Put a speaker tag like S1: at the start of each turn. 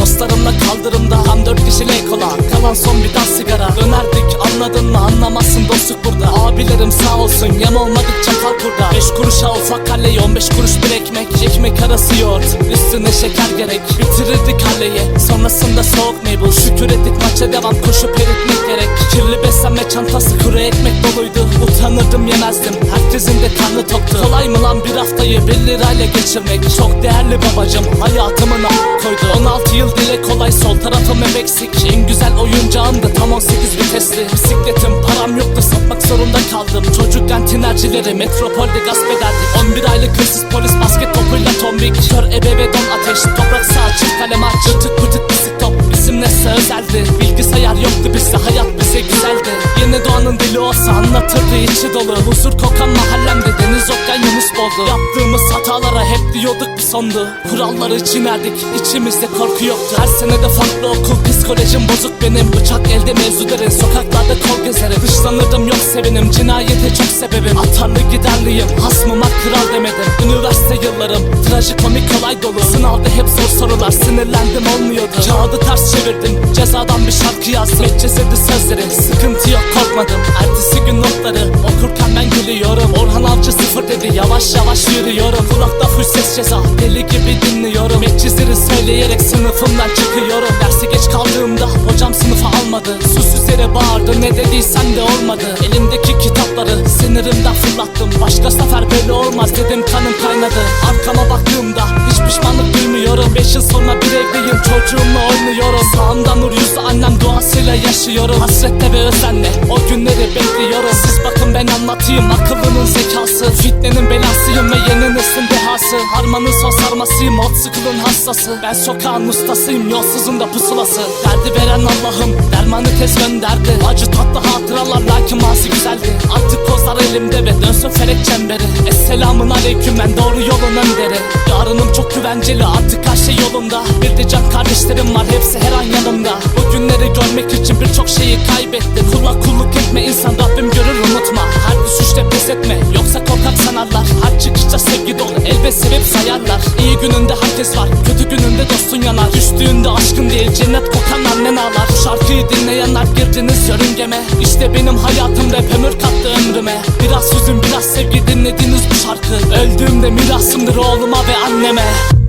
S1: Dostlarımla kaldırımda tam 4 kişiyle kola, kalan son bir daha sigara. Dönerdik anladın mı, anlamazsın dostluk burada. Abilerim sağ olsun, yem olmadık çakal kurda. 5 kuruşa ufak kalleyi, 15 kuruş bir ekmek. Ekmek arası yoğurt, üstüne şeker gerek. Bitirirdik halleyi, sonrasında soğuk meyvul. Şükür ettik maça devam, koşup eritmek gerek. Kirli beslenme çantası, kuru ekmek doluydu. Utanırdım yemezdim, herkesin de karnı toktu. Kolay mı lan bir haftayı 1 lirayla geçirmek? Çok değerli babacım, hayatımın koydu. 16 yıl dile kolay, sol tarafım hep eksik. En güzel oyuncağımdı tam 18 vitesli. Bisikletim, param yoktu, satmak zorunda kaldım. Çocukken tinercileri metropolde gasp ederdik. 11 aylık hırsız polis, basket topuyla tombik. Kör ebe ve don ateş, toprak sağ çift kalem aç. Cırtık pırtık bisik top, bizim neyse özeldi. Bilgisayar yoktu bizde, hayat bize güzeldi. Yeni doğanın dili olsa anlatırdı içi dolu. Huzur kokan mahallemde deniz okyan Yunus boldu. Yaptığımız hatalara hep diyorduk bir sondu. Kuralları çiğnerdik, içimizde korku yoktu. Her senede farklı okul, psikolojim bozuk benim. Bıçak elde mevzu derin, sokaklarda kol gezerim. Dışlanırdım yok sevinim, cinayete çok sebebim. Atarlı giderliyim, hasmıma kral demedim. Üniversite yıllarım, trajikomik olay dolu. Sınavda hep zor sorular, sinirlendim olmuyordu. Kağıdı ters çevirdim, cezadan bir şarkı yazdım. Medcezirdi sözleri, sıkıntı yok korkmadım. Ertesi gün notları okurken ben gülüyorum. Orhan Avcı 0 dedi, yavaş yavaş yürüyorum. Kulakta full ses ceza, deli gibi dinliyorum. Medcezir'i söyleyerek sınıfımdan çıkıyorum. Derse geç kaldığımda hocam sınıfa almadı. Sus üzere bağırdı, ne dediysem de olmadı. Elimdeki kitapları sinirimden fırlattım. Başka sefer böyle olmaz dedim, kanım kaynadı. Arkama baktığımda hiç pişmanlık duymuyorum. 5 yıl sonra bir evdeyim, çocuğumla oynuyorum. Sağımda nur yüzü, annem duasıyla yaşıyorum. Hasretle ve özenle o günleri bekliyorum. Siz bakın ben anlatayım, akıllının zekası. Fitnenin belasıyım ve yeni neslin dehası. Harmanın son sarmasıyım, old school'un hassası. Ben sokağın ustasıyım, yolsuzun da pusulası. Derdi veren Allah'ım, dermanı tez gönderdi. Acı tatlı hatıralar, lakin mazi güzeldi. Artık kozlar elimde ve dönsün felek çemberi. Esselamun aleyküm, ben doğru yolun önderi. Yarınım çok güvenceli, artık her şey yolunda. Bir de can kardeşlerim var, hepsi her an yanımda. Bu günleri görmek için birçok şeyi kaybettim. Kula kulluk etme insan, Rabbim görür unutma. Her düşüşte pes etme, yoksa korkak sanarlar. Her çıkışta sevgi dolu, elbet sevip sayarlar. İyi gününde herkes var, kötü gününde dostun yanar. Düştüğünde aşkın değil, cennet kokan annen ağlar. Bu şarkıyı dinleyenler girdiniz yörüngeme. İşte benim hayatım rap ömür kattı ömrüme. Biraz hüzün biraz sevgi dinlediğiniz bu şarkı. Öldüğümde mirasımdır oğluma ve anneme.